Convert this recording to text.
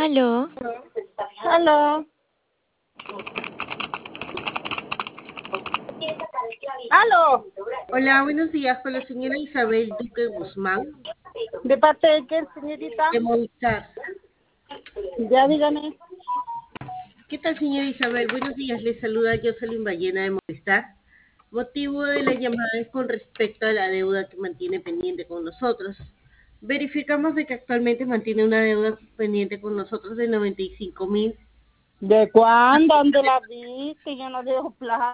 Aló. Aló. Aló. Hola, buenos días con la señora Isabel Duque Guzmán, ¿De parte de qué, señorita? de Movistar. Ya dígame. ¿Qué tal, señora Isabel? Buenos días, le saluda Jocelyn Ballena de Movistar. Motivo de la llamada es con respecto a la deuda que mantiene pendiente con nosotros. Verificamos de que actualmente mantiene una deuda pendiente con nosotros de 95.000. ¿De cuándo? ¿Dónde la viste? Yo no dejo plata.